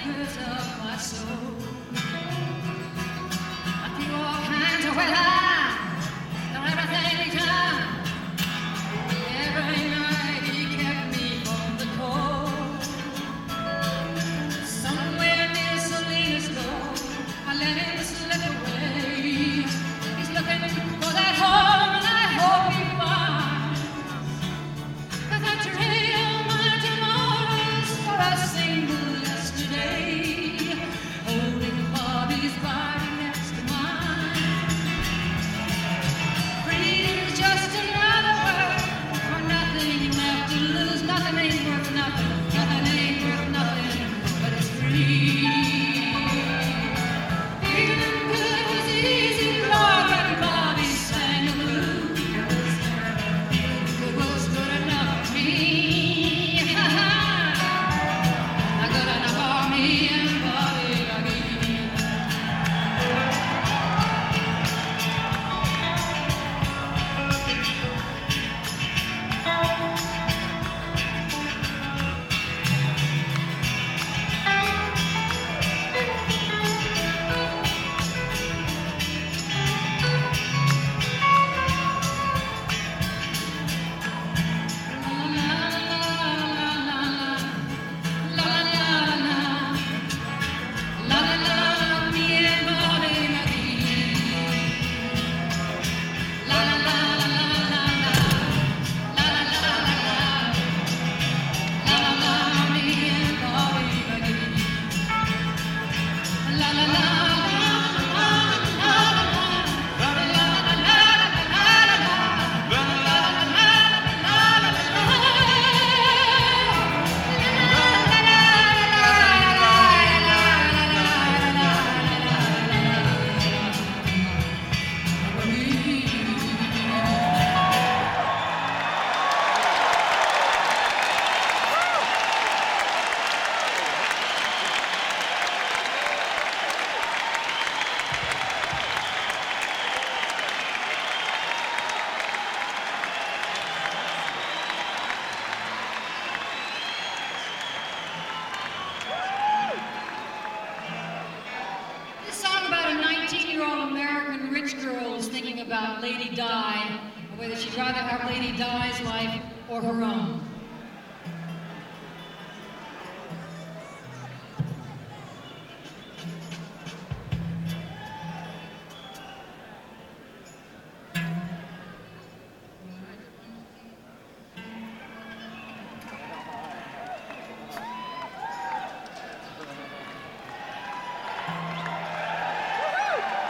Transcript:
secrets of my soul. I threw all kinds of wet eyes on everything he done. Every night he kept me from the cold. Somewhere near Salinas Low, I let him slip away. He's looking for that home, and I hope he finds. 'Cause I trail my tomorrows for a single yesterday, holding Bobby's body next to mine. Freedom's just another word for nothing left to lose. Nothing ain't worth nothing. Nothing ain't worth nothing, but it's free. Feeling good was easy, Lord, when Bobby sang the blues. Feeling good was good enough for me. Not good enough for me and Bobby McGee. This song about a 19-year-old American rich girl is thinking about Lady Di, or whether she'd rather have Lady Di's life or her own.